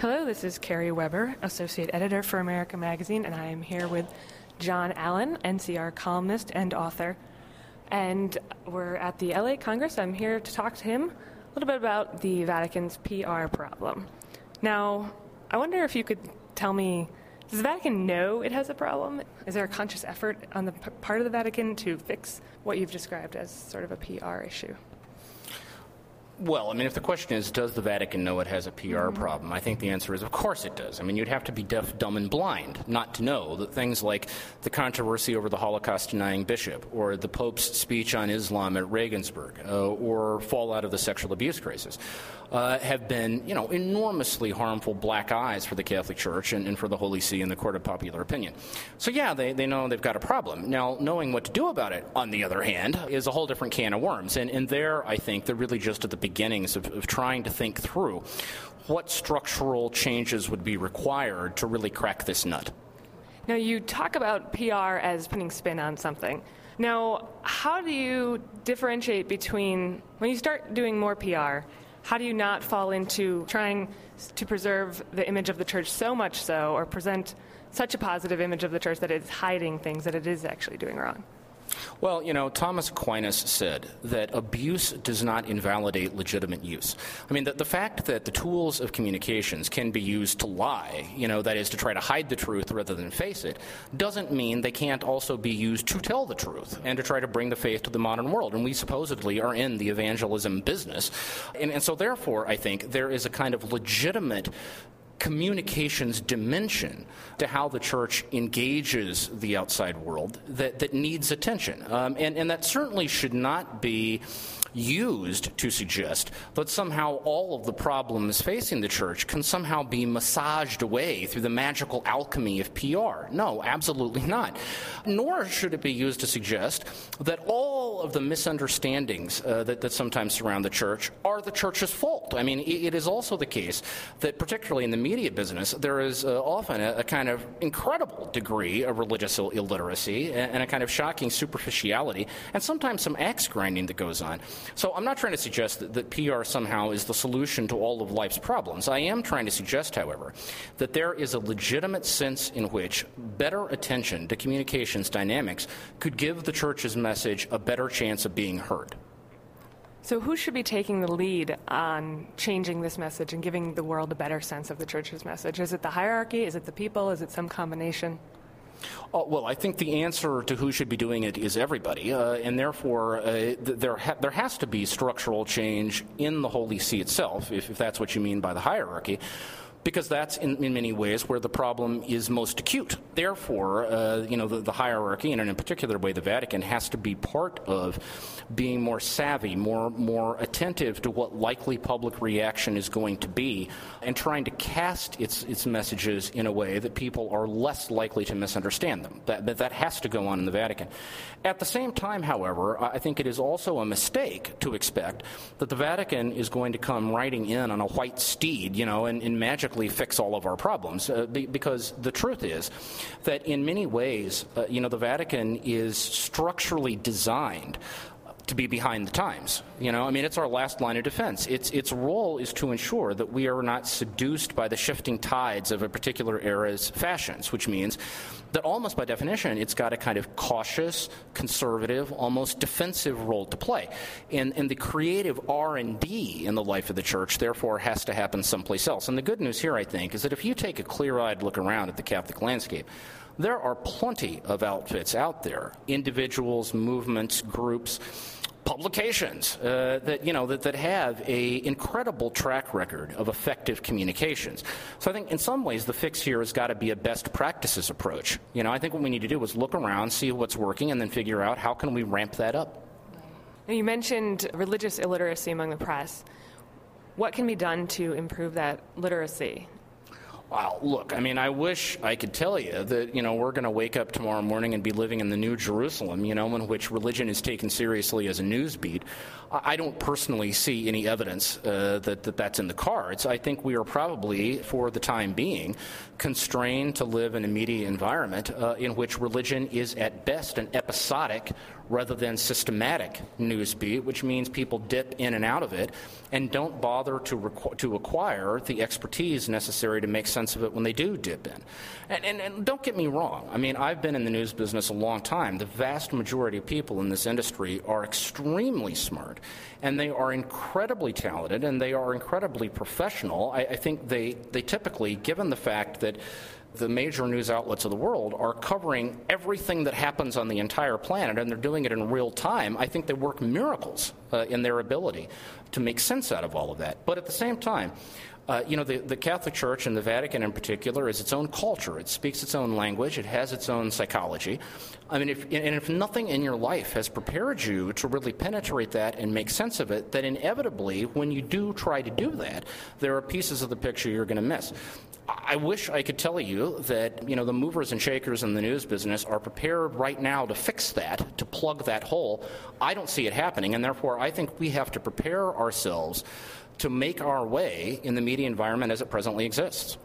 Hello, this is Carrie Weber, Associate Editor for America Magazine, and I am here with John Allen, NCR columnist and author. And we're at the LA Congress. I'm here to talk to him a little bit about the Vatican's PR problem. Now, I wonder if you could tell me, does the Vatican know it has a problem? Is there a conscious effort on the part of the Vatican to fix what you've described as sort of a PR issue? Well, I mean, if the question is, does the Vatican know it has a PR problem, I think the answer is, of course it does. I mean, you'd have to be deaf, dumb, and blind not to know that things like the controversy over the Holocaust-denying bishop, or the Pope's speech on Islam at Regensburg, or fallout of the sexual abuse crisis, have been, enormously harmful black eyes for the Catholic Church and for the Holy See and the court of popular opinion. So, yeah, they know they've got a problem. Now, knowing what to do about it, on the other hand, is a whole different can of worms. And there, I think, they're really just at the beginnings of trying to think through what structural changes would be required to really crack this nut. Now, you talk about PR as putting spin on something. Now, how do you differentiate between, when you start doing more PR, how do you not fall into trying to preserve the image of the church so much so, or present such a positive image of the church that it's hiding things that it is actually doing wrong? Well, Thomas Aquinas said that abuse does not invalidate legitimate use. I mean, the fact that the tools of communications can be used to lie, that is to try to hide the truth rather than face it, doesn't mean they can't also be used to tell the truth and to try to bring the faith to the modern world. And we supposedly are in the evangelism business. And so therefore, I think there is a kind of legitimate communications dimension to how the church engages the outside world that needs attention. And that certainly should not be used to suggest that somehow all of the problems facing the church can somehow be massaged away through the magical alchemy of PR. No, absolutely not. Nor should it be used to suggest that all of the misunderstandings that sometimes surround the church are the church's fault. I mean, it is also the case that particularly in the media business, there is often a kind of incredible degree of religious illiteracy and a kind of shocking superficiality and sometimes some axe grinding that goes on. So I'm not trying to suggest that PR somehow is the solution to all of life's problems. I am trying to suggest, however, that there is a legitimate sense in which better attention to communications dynamics could give the church's message a better chance of being heard. So who should be taking the lead on changing this message and giving the world a better sense of the church's message? Is it the hierarchy? Is it the people? Is it some combination? Well, I think the answer to who should be doing it is everybody, and therefore there has to be structural change in the Holy See itself, if that's what you mean by the hierarchy, because that's in many ways where the problem is most acute. Therefore, the hierarchy, and in a particular way the Vatican, has to be part of being more savvy, more attentive to what likely public reaction is going to be, and trying to cast its messages in a way that people are less likely to misunderstand them. That has to go on in the Vatican. At the same time, however, I think it is also a mistake to expect that the Vatican is going to come riding in on a white steed, and magically fix all of our problems, because the truth is that in many ways, the Vatican is structurally designed to be behind the times. It's our last line of defense. Its role is to ensure that we are not seduced by the shifting tides of a particular era's fashions, which means that almost by definition, it's got a kind of cautious, conservative, almost defensive role to play. And the creative R&D in the life of the church, therefore, has to happen someplace else. And the good news here, I think, is that if you take a clear-eyed look around at the Catholic landscape, there are plenty of outfits out there, individuals, movements, groups, publications that have a incredible track record of effective communications. So I think in some ways the fix here has got to be a best practices approach. I think what we need to do is look around, see what's working, and then figure out how can we ramp that up. Now, you mentioned religious illiteracy among the press. What can be done to improve that literacy? Wow, look, I wish I could tell you that, we're going to wake up tomorrow morning and be living in the New Jerusalem, in which religion is taken seriously as a news beat. I don't personally see any evidence that's in the cards. I think we are probably, for the time being, constrained to live in a media environment in which religion is at best an episodic rather than systematic newsbeat, which means people dip in and out of it and don't bother to acquire the expertise necessary to make sense of it when they do dip in. And don't get me wrong. I mean, I've been in the news business a long time. The vast majority of people in this industry are extremely smart, and they are incredibly talented, and they are incredibly professional. I think they typically, given the fact that the major news outlets of the world are covering everything that happens on the entire planet, and they're doing it in real time, I think they work miracles in their ability to make sense out of all of that. But at the same time, the Catholic Church and the Vatican in particular is its own culture. It speaks its own language. It has its own psychology. I mean, if nothing in your life has prepared you to really penetrate that and make sense of it, then inevitably, when you do try to do that, there are pieces of the picture you're going to miss. I wish I could tell you that, the movers and shakers in the news business are prepared right now to fix that, to plug that hole. I don't see it happening, and therefore I think we have to prepare ourselves to make our way in the media environment as it presently exists.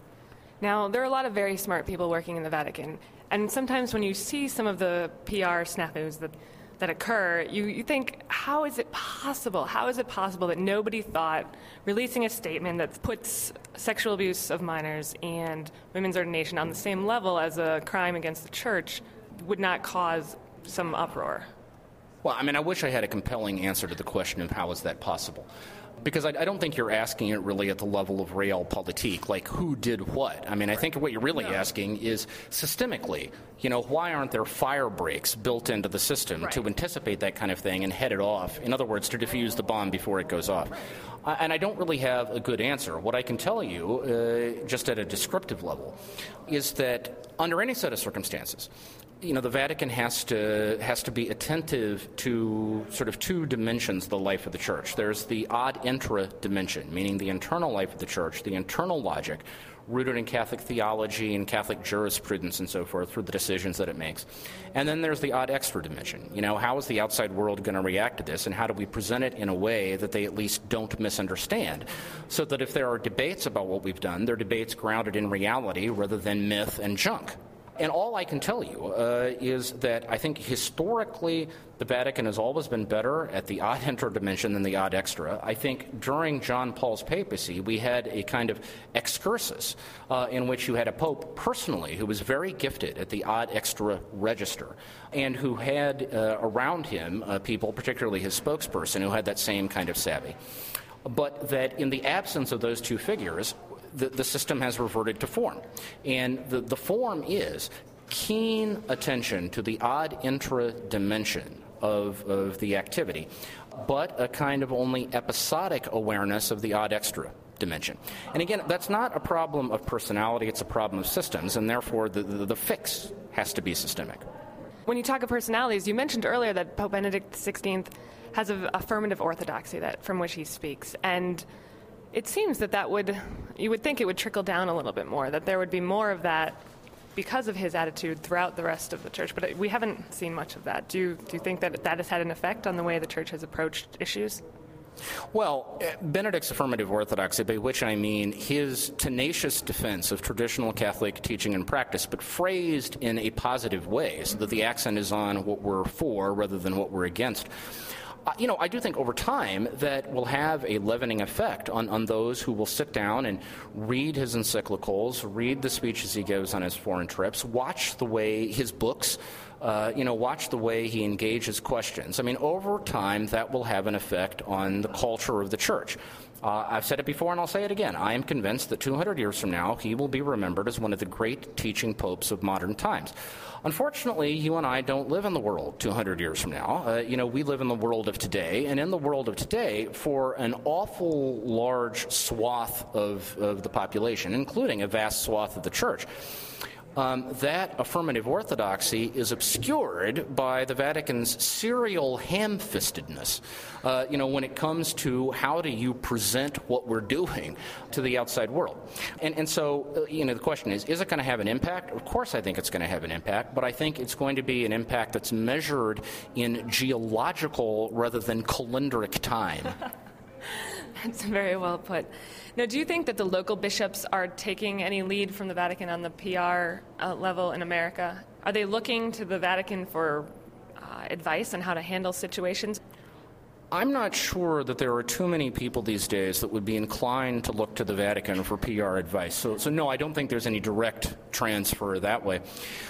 Now, there are a lot of very smart people working in the Vatican, and sometimes when you see some of the PR snafus that occur, you think, how is it possible? How is it possible that nobody thought releasing a statement that puts sexual abuse of minors and women's ordination on the same level as a crime against the church would not cause some uproar? Well, I mean, I wish I had a compelling answer to the question of how is that possible. Because I don't think you're asking it really at the level of realpolitik, like who did what. I mean, I think what you're really asking is systemically, why aren't there fire breaks built into the system to anticipate that kind of thing and head it off? In other words, to defuse the bomb before it goes off. And I don't really have a good answer. What I can tell you, just at a descriptive level, is that under any set of circumstances, the Vatican has to be attentive to sort of two dimensions of the life of the Church. There's the ad intra dimension, meaning the internal life of the Church, the internal logic, rooted in Catholic theology and Catholic jurisprudence and so forth through the decisions that it makes. And then there's the ad extra dimension. How is the outside world going to react to this, and how do we present it in a way that they at least don't misunderstand, so that if there are debates about what we've done, they're debates grounded in reality rather than myth and junk. And all I can tell you is that I think historically the Vatican has always been better at the ad intra dimension than the ad extra. I think during John Paul's papacy we had a kind of excursus in which you had a pope personally who was very gifted at the ad extra register and who had around him people, particularly his spokesperson, who had that same kind of savvy. But that in the absence of those two figures, the system has reverted to form. And the form is keen attention to the ad intra dimension of the activity, but a kind of only episodic awareness of the ad extra dimension. And again, that's not a problem of personality, it's a problem of systems, and therefore the fix has to be systemic. When you talk of personalities, you mentioned earlier that Pope Benedict XVI has an affirmative orthodoxy from which he speaks, and it seems you would think it would trickle down a little bit more, that there would be more of that because of his attitude throughout the rest of the church. But we haven't seen much of that. Do you think that has had an effect on the way the church has approached issues? Well, Benedict's affirmative orthodoxy, by which I mean his tenacious defense of traditional Catholic teaching and practice, but phrased in a positive way so that the accent is on what we're for rather than what we're against. I do think over time that will have a leavening effect on those who will sit down and read his encyclicals, read the speeches he gives on his foreign trips, watch the way his books, watch the way he engages questions. I mean, over time, that will have an effect on the culture of the church. I've said it before and I'll say it again. I am convinced that 200 years from now, he will be remembered as one of the great teaching popes of modern times. Unfortunately, you and I don't live in the world 200 years from now. We live in the world of today, and in the world of today, for an awful large swath of the population, including a vast swath of the church, that affirmative orthodoxy is obscured by the Vatican's serial ham-fistedness, when it comes to how do you present what we're doing to the outside world. And so, the question is it going to have an impact? Of course I think it's going to have an impact, but I think it's going to be an impact that's measured in geological rather than calendric time. That's very well put. Now, do you think that the local bishops are taking any lead from the Vatican on the PR level in America? Are they looking to the Vatican for advice on how to handle situations? I'm not sure that there are too many people these days that would be inclined to look to the Vatican for PR advice. So no, I don't think there's any direct transfer that way.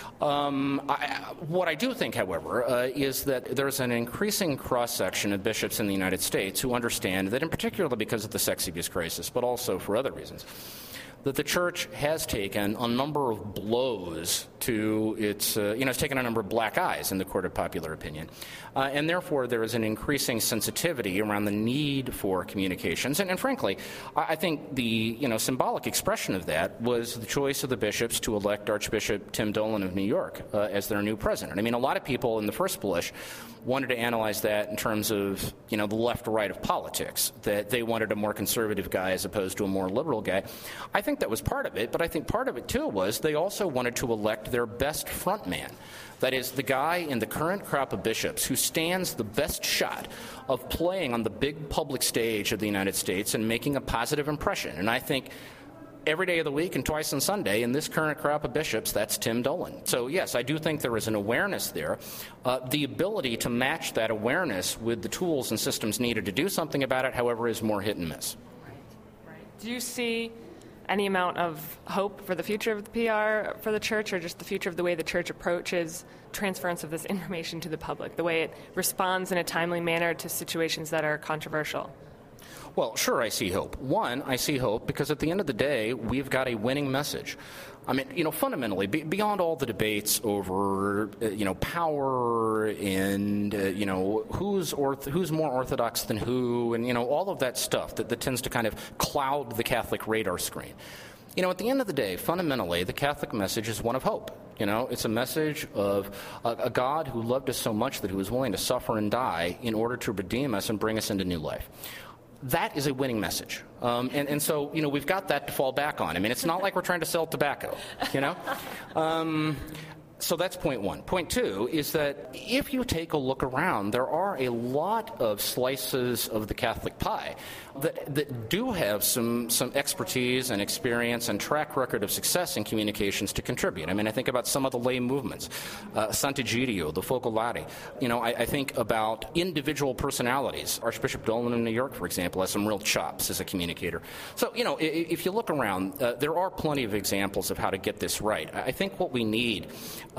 What I do think, however, is that there's an increasing cross-section of bishops in the United States who understand that, in particular because of the sex abuse crisis, but also for other reasons, that the church has taken a number of blows to its, it's taken a number of black eyes in the court of popular opinion. And therefore, there is an increasing sensitivity around the need for communications. And frankly, I think the, symbolic expression of that was the choice of the bishops to elect Archbishop Tim Dolan of New York as their new president. I mean, a lot of people in the first Bush wanted to analyze that in terms of, the left or right of politics, that they wanted a more conservative guy as opposed to a more liberal guy. I think that was part of it, but I think part of it, too, was they also wanted to elect their best front man. That is, the guy in the current crop of bishops who stands the best shot of playing on the big public stage of the United States and making a positive impression. And I think every day of the week and twice on Sunday, in this current crop of bishops, that's Tim Dolan. So, yes, I do think there is an awareness there. The ability to match that awareness with the tools and systems needed to do something about it, however, is more hit and miss. Right. Do you see any amount of hope for the future of the PR for the church, or just the future of the way the church approaches transference of this information to the public, the way it responds in a timely manner to situations that are controversial? Well, sure, I see hope. One, I see hope because at the end of the day, we've got a winning message. I mean, fundamentally, beyond all the debates over, power and, who's more orthodox than who, and, all of that stuff that tends to kind of cloud the Catholic radar screen. At the end of the day, fundamentally, the Catholic message is one of hope. It's a message of a God who loved us so much that he was willing to suffer and die in order to redeem us and bring us into new life. That is a winning message. And so, we've got that to fall back on. I mean, it's not like we're trying to sell tobacco, So that's point one. Point two is that if you take a look around, there are a lot of slices of the Catholic pie that do have some expertise and experience and track record of success in communications to contribute. I mean, I think about some of the lay movements, Sant'Egidio, the Focolari. I think about individual personalities. Archbishop Dolan of New York, for example, has some real chops as a communicator. So, if you look around, there are plenty of examples of how to get this right. I think what we need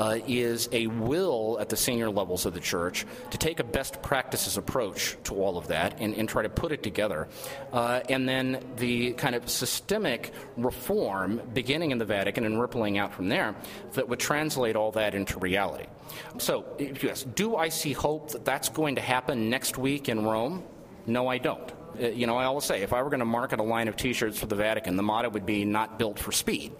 is a will at the senior levels of the church to take a best practices approach to all of that and try to put it together. And then the kind of systemic reform beginning in the Vatican and rippling out from there that would translate all that into reality. So, yes, do I see hope that that's going to happen next week in Rome? No, I don't. I always say, if I were going to market a line of T-shirts for the Vatican, the motto would be "not built for speed."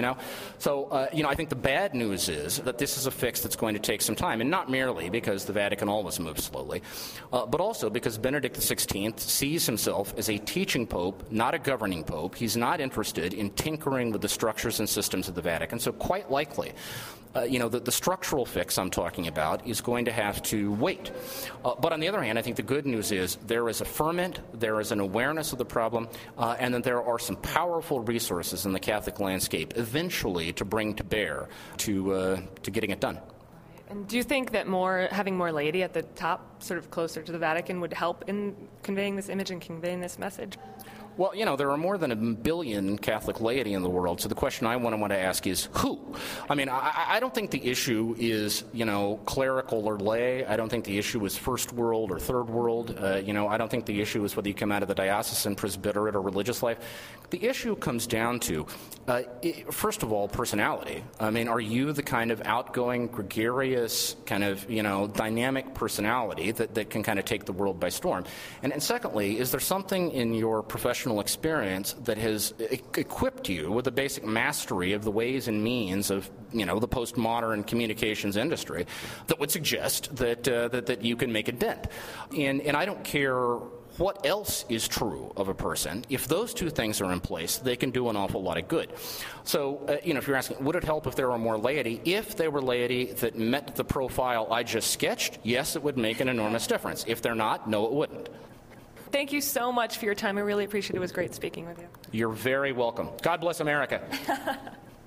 So I think the bad news is that this is a fix that's going to take some time, and not merely because the Vatican always moves slowly, but also because Benedict XVI sees himself as a teaching pope, not a governing pope. He's not interested in tinkering with the structures and systems of the Vatican. So quite likely, the structural fix I'm talking about is going to have to wait. But on the other hand, I think the good news is there is a ferment, there is an awareness of the problem, and that there are some powerful resources in the Catholic landscape eventually to bring to bear to getting it done. And do you think that having more laity at the top, sort of closer to the Vatican, would help in conveying this image and conveying this message? Well, there are more than 1 billion Catholic laity in the world, so the question I want to ask is who? I mean, I don't think the issue is, clerical or lay. I don't think the issue is first world or third world. I don't think the issue is whether you come out of the diocesan, presbyterate, or religious life. The issue comes down to, first of all, personality. I mean, are you the kind of outgoing, gregarious, kind of, dynamic personality that can kind of take the world by storm? And secondly, is there something in your professional experience that has equipped you with a basic mastery of the ways and means of, the postmodern communications industry that would suggest that you can make a dent? And I don't care what else is true of a person. If those two things are in place, they can do an awful lot of good. So, if you're asking, would it help if there were more laity? If they were laity that met the profile I just sketched, yes, it would make an enormous difference. If they're not, no, it wouldn't. Thank you so much for your time. I really appreciate it. It was great speaking with you. You're very welcome. God bless America.